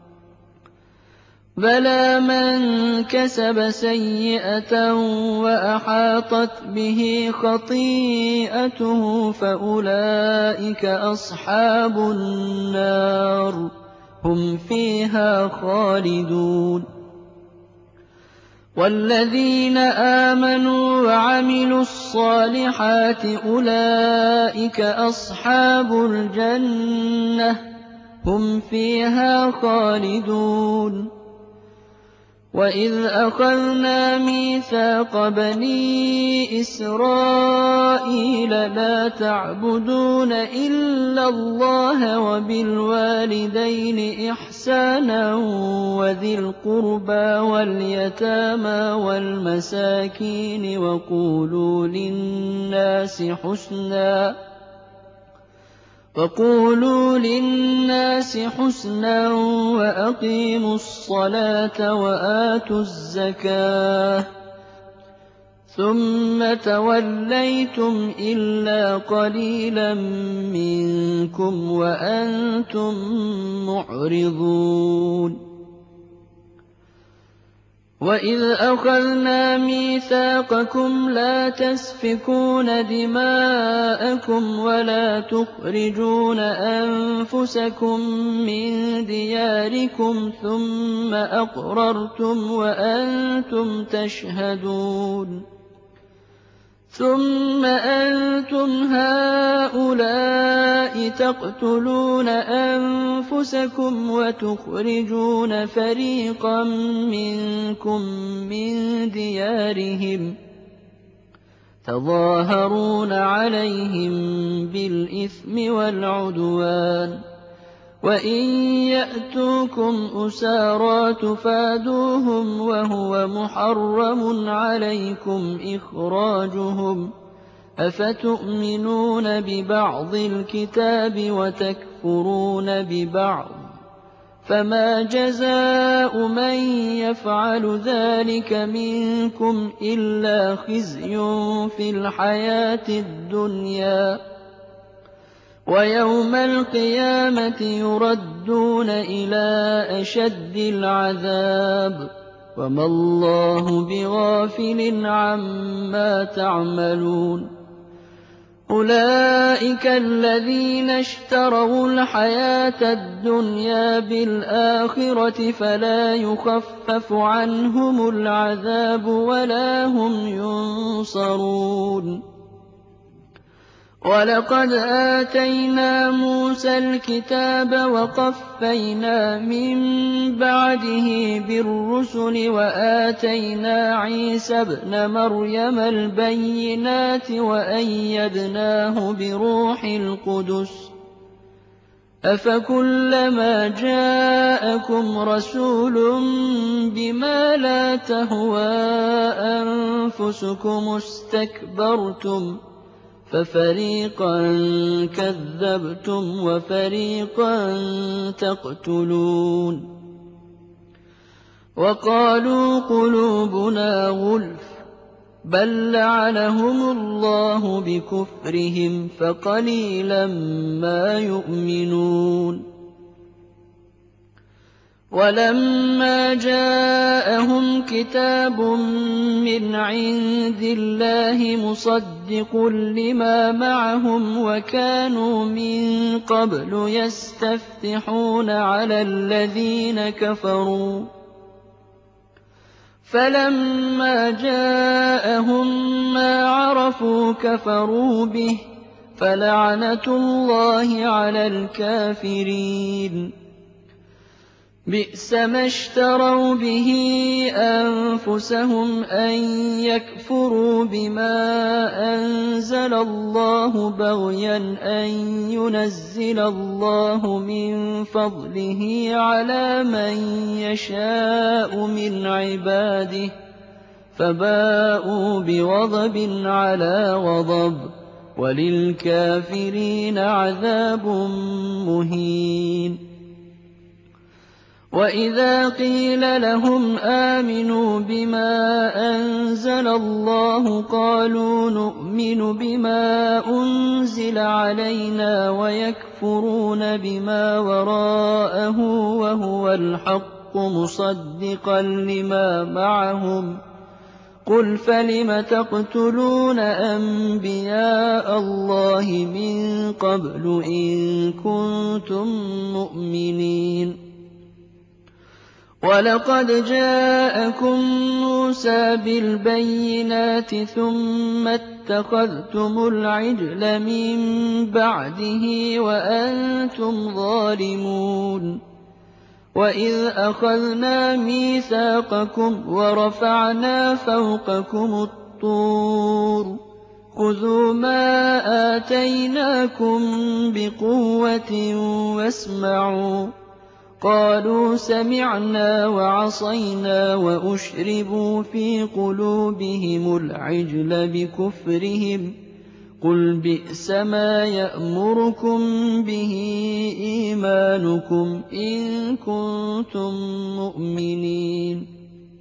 بَلَىٰ مَن كَسَبَ سَيِّئَةً وَأَحَاطَتْ بِهِ خَطِيئَتُهُ فَأُولَٰئِكَ أَصْحَابُ النَّارِ ۖ هُمْ فِيهَا خَالِدُونَ وَالَّذِينَ آمَنُوا وَعَمِلُوا الصَّالِحَاتِ أُولَٰئِكَ أَصْحَابُ الْجَنَّةِ ۖ هُمْ فِيهَا خَالِدُونَ وَإِذْ أَخَذْنَا مِيثَاقَ بَنِي إِسْرَائِيلَ لَا تَعْبُدُونَ إِلَّا اللَّهَ وَبِالْوَالِدَيْنِ إِحْسَانًا وَذِي الْقُرْبَىٰ وَالْيَتَامَىٰ وَالْمَسَاكِينِ وَقُولُوا لِلنَّاسِ حُسْنًا وَقُولُوا لِلنَّاسِ حُسْنًا وَأَقِيمُوا الصَّلَاةَ وَآتُوا الزَّكَاةَ ثُمَّ تَوَلَّيْتُمْ إِلَّا قَلِيلًا مِّنكُمْ وَأَنتُم مُّعْرِضُونَ وَإِذْ أَخَذْنَا مِيثَاقَكُمْ لَا تَسْفِكُونَ دِمَاءَكُمْ وَلَا تُخْرِجُونَ أَنفُسَكُم مِّن دِيَارِكُمْ ثُمَّ أَقْرَرْتُمْ وَأَنتُمْ تَشْهَدُونَ ثُمَّ أَنتُمْ هَٰؤُلَاءِ تَقْتُلُونَ أَنفُسَكُمْ وَتُخْرِجُونَ فَرِيقًا مِّنكُم مِّن دِيَارِهِمْ تَظَاهَرُونَ عَلَيْهِم بِالْإِثْمِ وَالْعُدْوَانِ وَإِن يَأْتُوكُمْ أُسَارَىٰ تُفَادُوهُمْ وَهُوَ مُحَرَّمٌ عَلَيْكُمْ إِخْرَاجُهُمْ ۚ أَفَتُؤْمِنُونَ بِبَعْضِ الْكِتَابِ وَتَكْفُرُونَ بِبَعْضٍ ۚ فَمَا جَزَاءُ مَن يَفْعَلُ ذَٰلِكَ مِنكُمْ إِلَّا خِزْيٌ فِي الْحَيَاةِ الدُّنْيَا ۖ وَيَوْمَ الْقِيَامَةِ يُرَدُّونَ إِلَىٰ أَشَدِّ الْعَذَابِ ۗ وَمَا اللَّهُ بِغَافِلٍ عَمَّا تَعْمَلُونَ أُولَٰئِكَ الَّذِينَ اشْتَرَوُا الْحَيَاةَ الدُّنْيَا بِالْآخِرَةِ فَلَا يُخَفَّفُ عَنْهُمُ الْعَذَابُ وَلَا هُمْ يُنصَرُونَ وَلَقَدْ آتَيْنَا مُوسَى الْكِتَابَ وَقَفَّيْنَا مِن بَعْدِهِ بِالرُّسُلِ وَآتَيْنَا عِيسَى ابْنَ مَرْيَمَ الْبَيِّنَاتِ وَأَيَّدْنَاهُ بِرُوحِ الْقُدُسِ ۗ أَفَكُلَّمَا جَاءَكُمْ رَسُولٌ بِمَا لَا تَهْوَىٰ أَنفُسُكُمُ اسْتَكْبَرْتُمْ فَفَرِيقًا كَذَّبْتُمْ وَفَرِيقًا تَقْتُلُونَ وَقَالُوا قُلُوبُنَا غُلْفٌ ۚ بَل لَّعَنَهُمُ اللَّهُ بِكُفْرِهِمْ فَقَلِيلًا مَّا يُؤْمِنُونَ وَلَمَّا جَاءَهُمْ كِتَابٌ مِّنْ عِندِ اللَّهِ مُصَدِّقٌ لِّمَا مَعَهُمْ وَكَانُوا مِن قَبْلُ يَسْتَفْتِحُونَ عَلَى الَّذِينَ كَفَرُوا ۖ فَلَمَّا جَاءَهُم مَّا عَرَفُوا كَفَرُوا بِهِ ۚ فَلَعْنَةُ اللَّهِ عَلَى الْكَافِرِينَ بِئْسَ مَا اشْتَرَوْا بِهِ أَنفُسَهُمْ أَن يَكْفُرُوا بِمَا أَنزَلَ اللَّهُ بَغْيًا أَن يُنَزِّلَ اللَّهُ مِن فَضْلِهِ عَلَىٰ مَن يَشَاءُ مِنْ عِبَادِهِ ۖ فَبَاءُوا بِغَضَبٍ عَلَىٰ غَضَبٍ ۚ وَلِلْكَافِرِينَ عَذَابٌ مُّهِينٌ وَإِذَا قِيلَ لَهُمْ آمِنُوا بِمَا أَنزَلَ اللَّهُ قَالُوا نُؤْمِنُ بِمَا أُنزِلَ عَلَيْنَا وَيَكْفُرُونَ بِمَا وَرَاءَهُ وَهُوَ الْحَقُّ مُصَدِّقًا لِّمَا مَعَهُمْ ۗ قُلْ فَلِمَ تَقْتُلُونَ أَنبِيَاءَ اللَّهِ مِن قَبْلُ إِن كُنتُم مُّؤْمِنِينَ وَلَقَدْ جَاءَكُم مُّوسَىٰ بِالْبَيِّنَاتِ ثُمَّ اتَّخَذْتُمُ الْعِجْلَ مِن بَعْدِهِ وَأَنتُمْ ظَالِمُونَ وَإِذْ أَخَذْنَا مِيثَاقَكُمْ وَرَفَعْنَا فَوْقَكُمُ الطُّورَ خُذُوا مَا آتَيْنَاكُم بِقُوَّةٍ وَاسْمَعُوا ۖ قَالُوا سَمِعْنَا وَعَصَيْنَا وَأُشْرِبُوا فِي قُلُوبِهِمُ الْعِجْلَ بِكُفْرِهِمْ ۚ قُلْ بِئْسَ مَا يَأْمُرُكُم بِهِ إِيمَانُكُمْ إِن كُنتُم مُّؤْمِنِينَ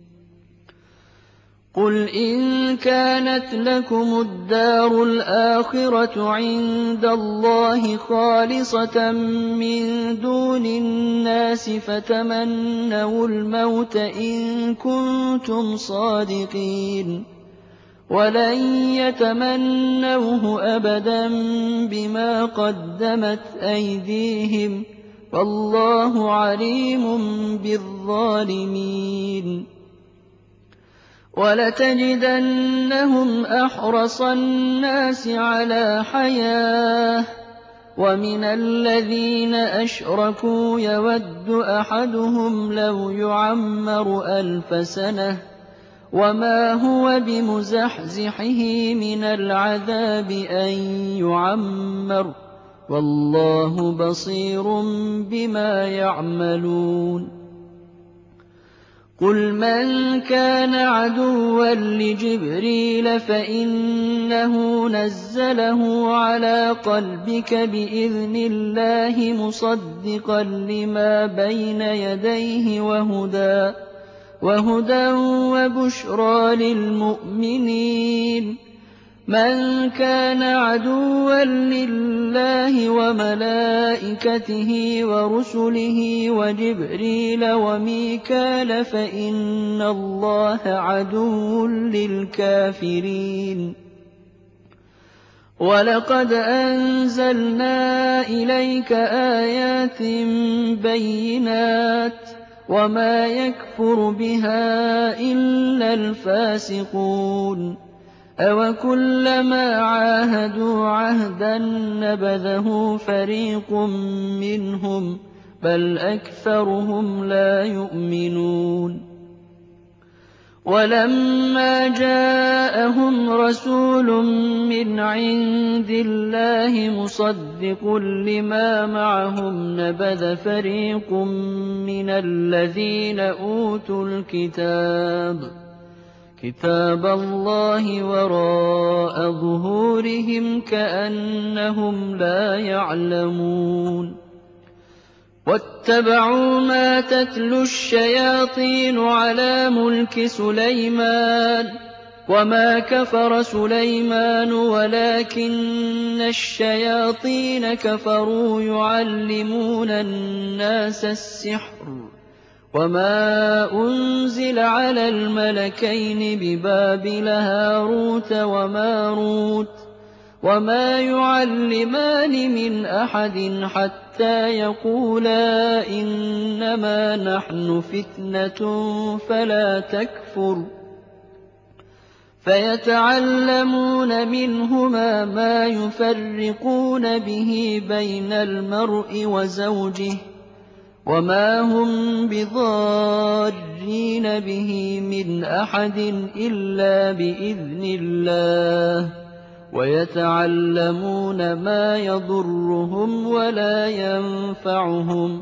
قُلْ إِن كَانَتْ لَكُمُ الدَّارُ الْآخِرَةُ عِندَ اللَّهِ خَالِصَةً مِّن دُونِ النَّاسِ فَتَمَنَّوُا الْمَوْتَ إِن كُنتُمْ صَادِقِينَ وَلَن يَتَمَنَّوْهُ أَبَدًا بِمَا قَدَّمَتْ أَيْدِيهِمْ ۗ وَاللَّهُ عَلِيمٌ بِالظَّالِمِينَ وَلَتَجِدَنَّهُمْ أَحْرَصَ النَّاسِ عَلَىٰ حَيَاةٍ ۖ وَمِنَ الَّذِينَ أَشْرَكُوا يَوَدُّ أَحَدُهُمْ لَوْ يُعَمَّرُ أَلْفَ سَنَةٍ وَمَا هُوَ بِمُزَحْزِحِهِ مِنَ الْعَذَابِ أَن يُعَمَّرَ ۗ وَاللَّهُ بَصِيرٌ بِمَا يَعْمَلُونَ قُلْ مَن كَانَ عَدُوًّا لِّجِبْرِيلَ فَإِنَّهُ نَزَّلَهُ عَلَىٰ قَلْبِكَ بِإِذْنِ اللَّهِ مُصَدِّقًا لِّمَا بَيْنَ يَدَيْهِ وَهُدًى وَهُدًى وَبُشْرَىٰ لِلْمُؤْمِنِينَ مَن كَانَ عَدُوًّا لِّلَّهِ وَمَلَائِكَتِهِ وَرُسُلِهِ وَجِبْرِيلَ وَمِيكَالَ فَإِنَّ اللَّهَ عَدُوٌّ لِّلْكَافِرِينَ وَلَقَدْ أَنزَلْنَا إِلَيْكَ آيَاتٍ بَيِّنَاتٍ وَمَا يَكْفُرُ بِهَا إِلَّا الْفَاسِقُونَ أَوَكُلَّمَا عَاهَدُوا عَهْدًا نَّبَذَهُ فَرِيقٌ مِّنْهُم بَلْ أَكْثَرُهُمْ لَا يُؤْمِنُونَ وَلَمَّا جَاءَهُمْ رَسُولٌ مِّنْ عِندِ اللَّهِ مُصَدِّقٌ لِّمَا مَعَهُمْ نَبَذَ فَرِيقٌ مِّنَ الَّذِينَ أُوتُوا الْكِتَابَ كِتَابَ اللَّهِ وَرَاءَ ظُهُورِهِمْ كَأَنَّهُمْ لَا يَعْلَمُونَ وَاتَّبَعُوا مَا تَتْلُو الشَّيَاطِينُ عَلَىٰ مُلْكِ سُلَيْمَانَ وَمَا كَفَرَ سُلَيْمَانُ وَلَٰكِنَّ الشَّيَاطِينَ كَفَرُوا يُعَلِّمُونَ النَّاسَ السِّحْرَ وَمَا أُنزِلَ عَلَى الْمَلَكَيْنِ بِبَابِلَ هَارُوتَ وَمَارُوتَ وَمَا يُعَلِّمَانِ مِنْ أَحَدٍ حَتَّىٰ يَقُولَا إِنَّمَا نَحْنُ فِتْنَةٌ فَلَا تَكْفُرْ فَيَتَعَلَّمُونَ مِنْهُمَا مَا يُفَرِّقُونَ بِهِ بَيْنَ الْمَرْءِ وَزَوْجِهِ وَمَا هُم بِضَارِّينَ بِهِ مِنْ أَحَدٍ إِلَّا بِإِذْنِ اللَّهِ وَيَتَعَلَّمُونَ مَا يَضُرُّهُمْ وَلَا يَنفَعُهُمْ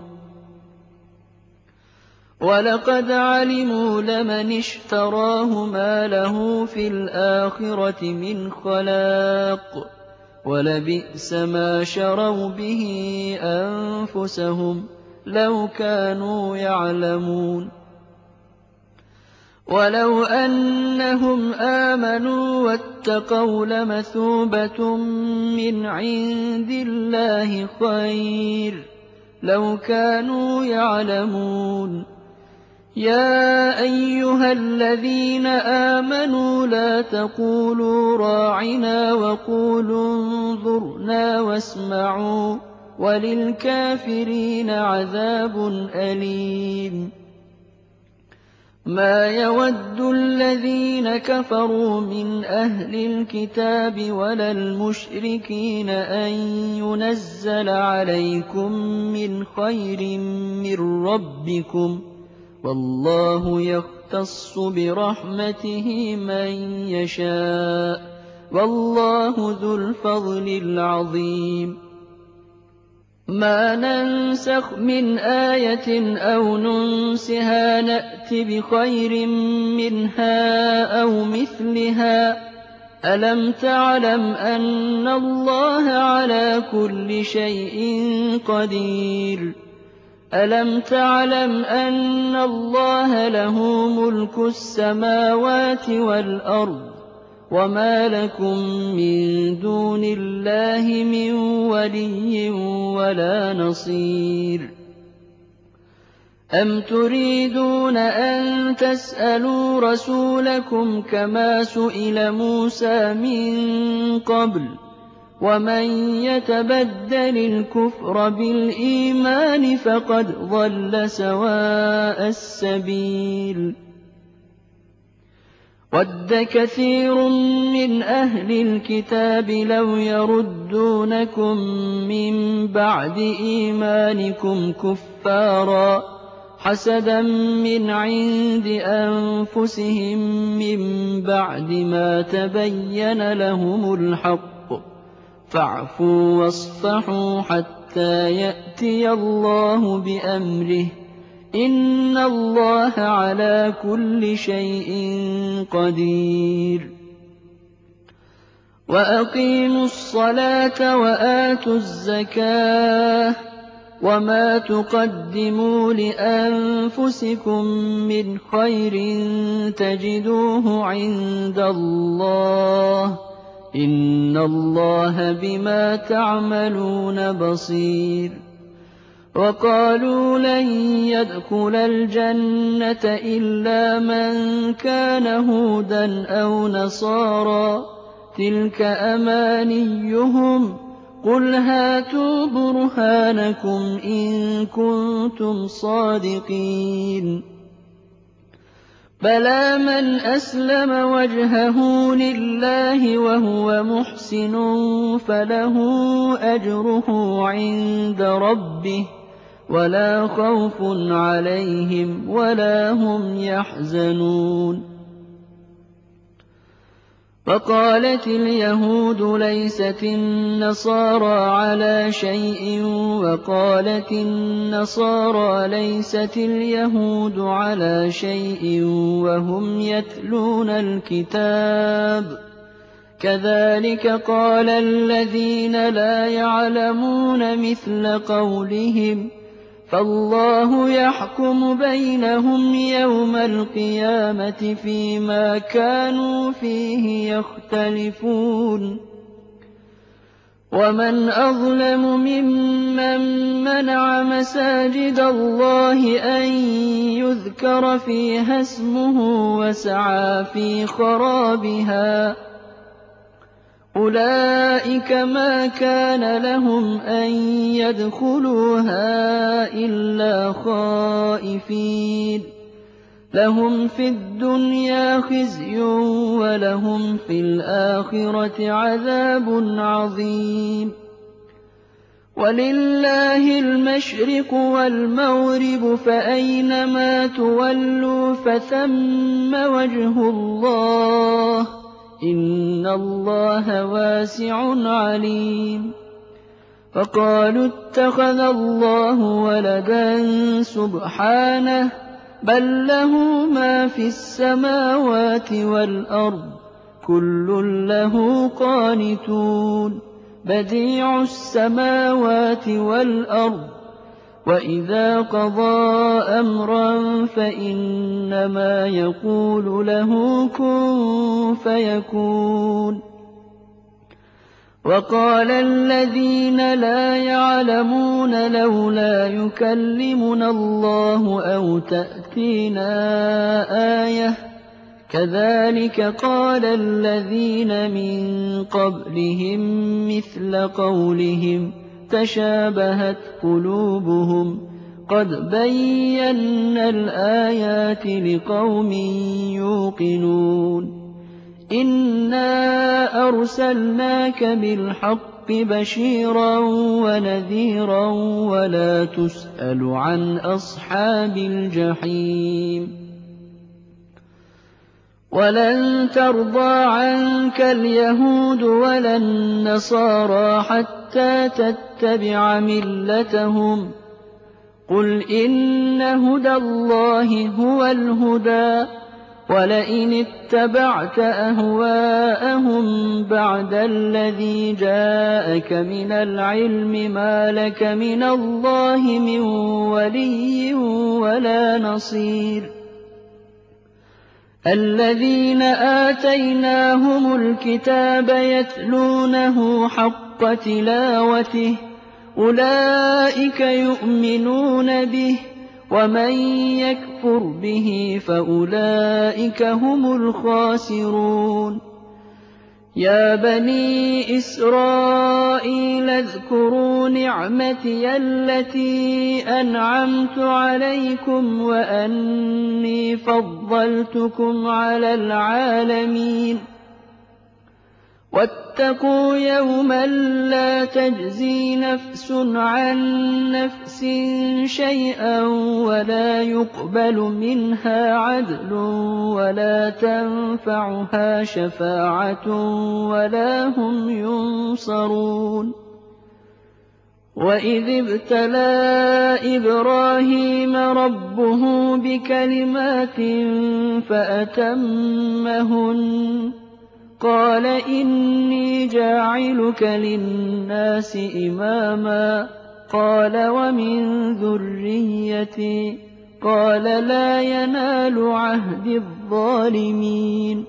وَلَقَدْ عَلِمُوا لَمَنِ اشْتَرَاهُ مَا لَهُ فِي الْآخِرَةِ مِنْ خَلَاقٍ وَلَبِئْسَ مَا شَرَوْا بِهِ أَنفُسَهُمْ لَوْ كَانُوا يَعْلَمُونَ وَلَوْ أَنَّهُمْ آمَنُوا وَاتَّقَوْا لَمَثُوبَةٌ مِّنْ عِندِ اللَّهِ خَيْرٌ لَّوْ كَانُوا يَعْلَمُونَ يَا أَيُّهَا الَّذِينَ آمَنُوا لَا تَقُولُوا رَاعِنَا وَقُولُوا انظُرْنَا وَاسْمَعُوا وَلِلْكَافِرِينَ عَذَابٌ أَلِيمٌ مَا يَوَدُّ الَّذِينَ كَفَرُوا مِنْ أَهْلِ الْكِتَابِ وَلَا الْمُشْرِكِينَ أَن يُنَزَّلَ عَلَيْكُم مِّنْ خَيْرٍ مِّن رَّبِّكُمْ ۗ وَاللَّهُ يَخْتَصُّ بِرَحْمَتِهِ مَن يَشَاءُ ۗ وَاللَّهُ ذُو الْفَضْلِ الْعَظِيمِ مَا نَنسَخْ مِنْ آيَةٍ أَوْ نُنسِهَا نَأْتِ بِخَيْرٍ مِّنْهَا أَوْ مِثْلِهَا ۗ أَلَمْ تَعْلَمْ أَنَّ اللَّهَ عَلَىٰ كُلِّ شَيْءٍ قَدِيرٌ أَلَمْ تَعْلَمْ أَنَّ اللَّهَ لَهُ مُلْكُ السَّمَاوَاتِ وَالْأَرْضِ وَمَا لَكُم مِّن دُونِ اللَّهِ مِن وَلِيٍّ وَلَا نَصِيرٍ أَمْ تُرِيدُونَ أَن تَسْأَلُوا رَسُولَكُمْ كَمَا سُئِلَ مُوسَىٰ مِن قَبْلُ ۗ وَمَن يَتَبَدَّلِ الْكُفْرَ بِالْإِيمَانِ فَقَدْ ضَلَّ سَوَاءَ السَّبِيلِ وَدَّ كَثِيرٌ مِّنْ أَهْلِ الْكِتَابِ لَوْ يَرُدُّونَكُم مِّن بَعْدِ إِيمَانِكُمْ كُفَّارًا حَسَدًا مِّنْ عِندِ أَنفُسِهِم مِّن بَعْدِ مَا تَبَيَّنَ لَهُمُ الْحَقُّ فاعفوا واصفحوا حتى يأتي الله بأمره إن الله على كل شيء قدير وأقيموا الصلاة وآتوا الزكاة وما تقدموا لأنفسكم من خير تجدوه عند الله إن الله بما تعملون بصير وقالوا لن يدخل الجنة إلا من كان هودا أو نصارى تلك أمانيهم قل هاتوا برهانكم إن كنتم صادقين بلى من أسلم وجهه لله وهو محسن فله أجره عند ربه ولا خوف عليهم ولا هم يحزنون وقالت اليهود ليست النصارى على شيء وقالت النصارى ليست اليهود على شيء وهم يتلون الكتاب كذلك قال الذين لا يعلمون مثل قولهم فالله يحكم بينهم يوم القيامة فيما كانوا فيه يختلفون ومن أظلم ممن منع مساجد الله أن يذكر فيها اسمه وسعى في خرابها أولئك ما كان لهم أن يدخلوها إلا خائفين لهم في الدنيا خزي ولهم في الآخرة عذاب عظيم ولله المشرق والمغرب فأينما تولوا فثم وجه الله إن الله واسع عليم فقالوا اتخذ الله ولدا سبحانه بل له ما في السماوات والأرض كل له قانتون بديع السماوات والأرض وإذا قضى أمرا فإنما يقول له كن فيكون وقال الذين لا يعلمون لولا يكلمنا الله أو تأتينا آية كذلك قال الذين من قبلهم مثل قولهم تشابهت قلوبهم قد بينا الآيات لقوم يوقنون إنا أرسلناك بالحق بشيرا ونذيرا ولا تسأل عن أصحاب الجحيم ولن ترضى عنك اليهود ولا النصارى حتى تتبع ملتهم قل إن هدى الله هو الهدى ولئن اتبعت أهواءهم بعد الذي جاءك من العلم ما لك من الله من ولي ولا نصير الذين آتيناهم الكتاب يتلونه حق تلاوته أولئك يؤمنون به ومن يكفر به فأولئك هم الخاسرون يا بني إسرائيل اذكروا نعمتي التي أنعمت عليكم وأني فضلتكم على العالمين وَاتَّقُوا يَوْمًا لَّا تَجْزِي نَفْسٌ عَن نَّفْسٍ شَيْئًا وَلَا يُقْبَلُ مِنْهَا عَدْلٌ وَلَا تَنفَعُهَا شَفَاعَةٌ وَلَا هُمْ يُنصَرُونَ وَإِذِ ابْتَلَىٰ إِبْرَاهِيمَ رَبُّهُ بِكَلِمَاتٍ فَأَتَمَّهُنَّ قَالَ إِنِّي جَاعِلُكَ لِلنَّاسِ إِمَامًا قَالَ وَمِن ذُرِّيَّتِي قَالَ لَا يَنَالُ عَهْدِي الظَّالِمِينَ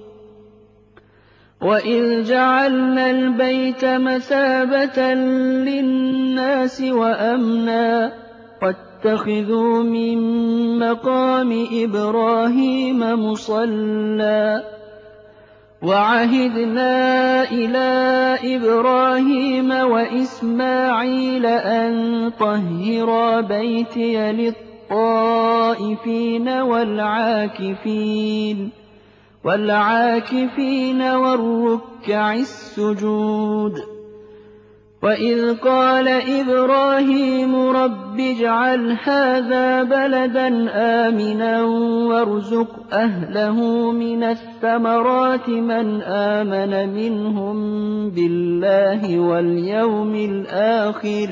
وَإِذْ جَعَلْنَا الْبَيْتَ مَثَابَةً لِّلنَّاسِ وَأَمْنًا وَاتَّخِذُوا مِن مَّقَامِ إِبْرَاهِيمَ مُصَلًّى وَعَهِدْنَا إِلَىٰ إِبْرَاهِيمَ وَإِسْمَاعِيلَ أَن طَهِّرَا بَيْتِيَ لِلطَّائِفِينَ وَالْعَاكِفِينَ وَالْعَاكِفِينَ وَالرُّكَّعِ السُّجُودِ وَإِذْ قَالَ إِبْرَاهِيمُ رَبِّ اجْعَلْ هَٰذَا بَلَدًا آمِنًا وَارْزُقْ أَهْلَهُ مِنَ الثَّمَرَاتِ مَنْ آمَنَ مِنْهُم بِاللَّهِ وَالْيَوْمِ الْآخِرِ ۖ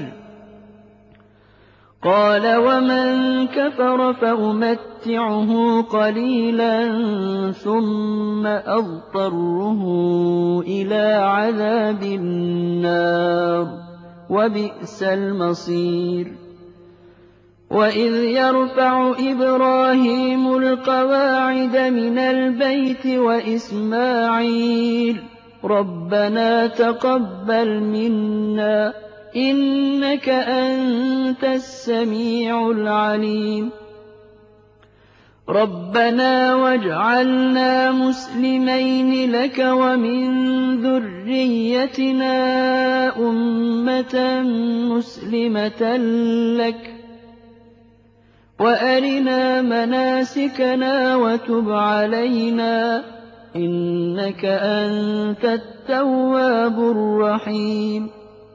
قَالَ وَمَن كَفَرَ فَأُمَتِّعُهُ قَلِيلًا ثُمَّ أَضْطَرُّهُ إِلَىٰ عَذَابِ النَّارِ ۖ وَبِئْسَ الْمَصِيرُ وَإِذْ يَرْفَعُ إِبْرَاهِيمُ الْقَوَاعِدَ مِنَ الْبَيْتِ وَإِسْمَاعِيلُ رَبَّنَا تَقَبَّلْ مِنَّا إِنَّكَ أَنتَ السَّمِيعُ الْعَلِيمُ رَبَّنَا وَاجْعَلْنَا مُسْلِمَيْنِ لَكَ وَمِن ذُرِّيَّتِنَا أُمَّةً مُّسْلِمَةً لَّكَ وَأَرِنَا مَنَاسِكَنَا وَتُبْ عَلَيْنَا إِنَّكَ أَنتَ التَّوَّابُ الرَّحِيمُ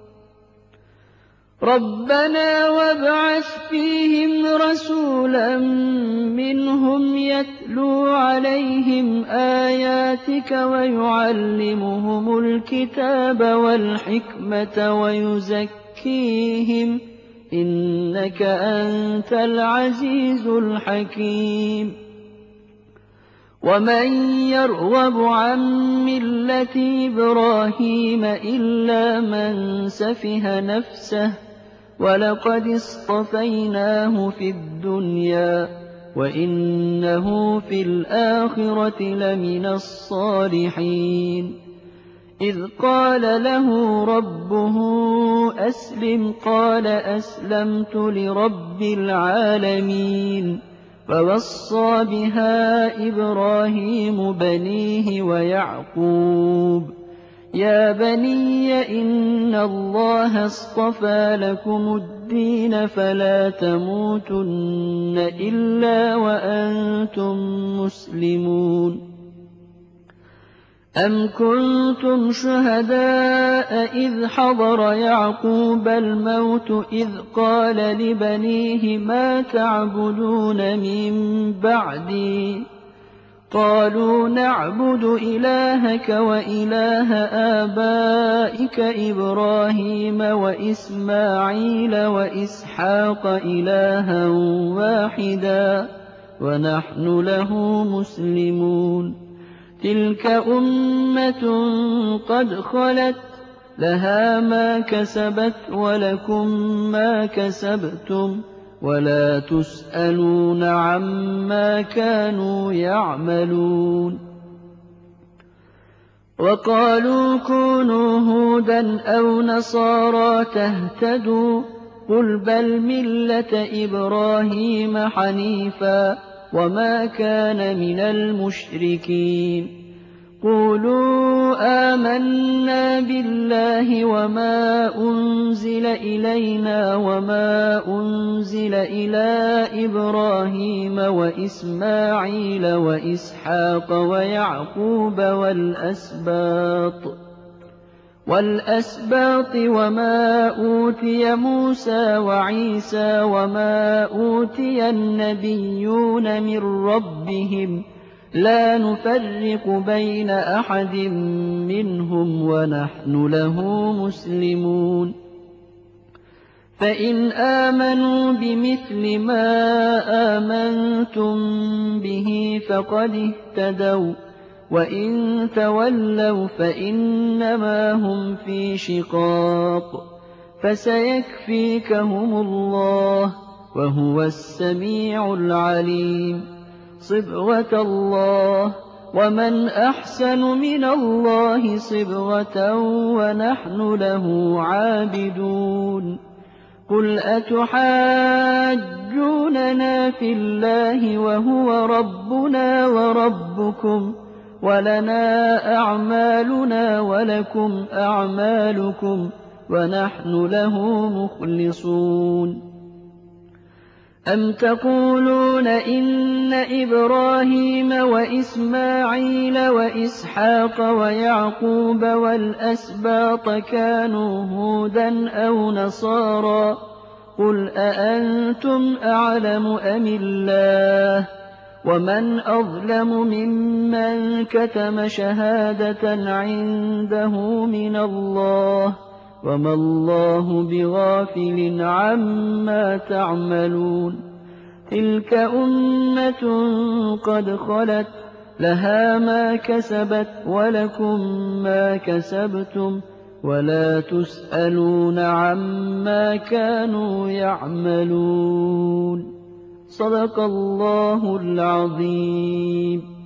رَبَّنَا وَابْعَثْ فِيهِمْ رَسُولًا مِّنْهُمْ يَتْلُو عَلَيْهِمْ آيَاتِكَ وَيُعَلِّمُهُمُ الْكِتَابَ وَالْحِكْمَةَ وَيُزَكِّيهِمْ ۚ إِنَّكَ أَنتَ الْعَزِيزُ الْحَكِيمُ وَمَن يَرْغَبُ عَن مِّلَّةِ إِبْرَاهِيمَ إِلَّا مَن سَفِهَ نَفْسَهُ ۚ وَلَقَدِ اصْطَفَيْنَاهُ فِي الدُّنْيَا وَإِنَّهُ فِي الْآخِرَةِ لَمِنَ الصَّالِحِينَ إِذْ قَالَ لَهُ رَبُّهُ أَسْلِمْ قَالَ أَسْلَمْتُ لِرَبِّ الْعَالَمِينَ فَوَصَّىٰ بِهَا إِبْرَاهِيمُ بَنِيهِ وَيَعْقُوبُ يَا بَنِيَّ إِنَّ اللَّهَ اصْطَفَىٰ لَكُمُ الدِّينَ فَلَا تَمُوتُنَّ إِلَّا وَأَنتُم مُّسْلِمُونَ أَمْ كُنتُمْ شُهَدَاءَ إِذْ حَضَرَ يَعْقُوبَ الْمَوْتُ إِذْ قَالَ لِبَنِيهِ مَا تَعْبُدُونَ مِن بَعْدِي قَالُوا نَعْبُدُ إِلَٰهَكَ وَإِلَٰهَ آبَائِكَ إِبْرَاهِيمَ وَإِسْمَاعِيلَ وَإِسْحَاقَ إِلَٰهًا وَاحِدًا وَنَحْنُ لَهُ مُسْلِمُونَ تِلْكَ أُمَّةٌ قَدْ خَلَتْ لَهَا مَا كَسَبَتْ وَلَكُم مَّا كَسَبْتُمْ وَلَا تُسْأَلُونَ عَمَّا كَانُوا يَعْمَلُونَ وَقَالُوا كُونُوا هُودًا أَوْ نَصَارَىٰ تَهْتَدُوا ۗ قُلْ بَلْ مِلَّةَ إِبْرَاهِيمَ حَنِيفًا وَمَا كَانَ مِنَ الْمُشْرِكِينَ قُولُوا آمَنَّا بِاللَّهِ وَمَا أُنزِلَ إِلَيْنَا وَمَا أُنزِلَ إِلَىٰ إِبْرَاهِيمَ وَإِسْمَاعِيلَ وَإِسْحَاقَ وَيَعْقُوبَ وَالْأَسْبَاطِ وَالْأَسْبَاطِ وَمَا أُوتِيَ مُوسَىٰ وَعِيسَىٰ وَمَا أُوتِيَ النَّبِيُّونَ مِن رَّبِّهِمْ لَا نُفَرِّقُ بَيْنَ أَحَدٍ مِّنْهُمْ وَنَحْنُ لَهُ مُسْلِمُونَ فَإِنْ آمَنُوا بِمِثْلِ مَا آمَنتُم بِهِ فَقَدِ اهْتَدَوا ۖ وَّإِن تَوَلَّوْا فَإِنَّمَا هُمْ فِي شِقَاقٍ ۖ فَسَيَكْفِيكَهُمُ اللَّهُ ۚ وَهُوَ السَّمِيعُ الْعَلِيمُ صِبْغَةَ اللَّهِ ۖ وَمَنْ أَحْسَنُ مِنَ اللَّهِ صِبْغَةً ۖ وَنَحْنُ لَهُ عَابِدُونَ قُلْ أَتُحَاجُّونَنَا فِي اللَّهِ وَهُوَ رَبُّنَا وَرَبُّكُمْ وَلَنَا أَعْمَالُنَا وَلَكُمْ أَعْمَالُكُمْ وَنَحْنُ لَهُ مُخْلِصُونَ أَمْ تَقُولُونَ إِنَّ إِبْرَاهِيمَ وَإِسْمَاعِيلَ وَإِسْحَاقَ وَيَعْقُوبَ وَالْأَسْبَاطَ كَانُوا هُودًا أَوْ نَصَارَىٰ ۗ قُلْ أَأَنتُمْ أَعْلَمُ أَمِ اللَّهُ ۗ وَمَنْ أَظْلَمُ مِمَّن كَتَمَ شَهَادَةً عِندَهُ مِنَ اللَّهِ ۗ وَمَا اللَّهُ بِغَافِلٍ عَمَّا تَعْمَلُونَ تِلْكَ أُمَّةٌ قَدْ خَلَتْ لَهَا مَا كَسَبَتْ وَلَكُم مَّا كَسَبْتُمْ وَلَا تُسْأَلُونَ عَمَّا كَانُوا يَعْمَلُونَ صدق الله العظيم.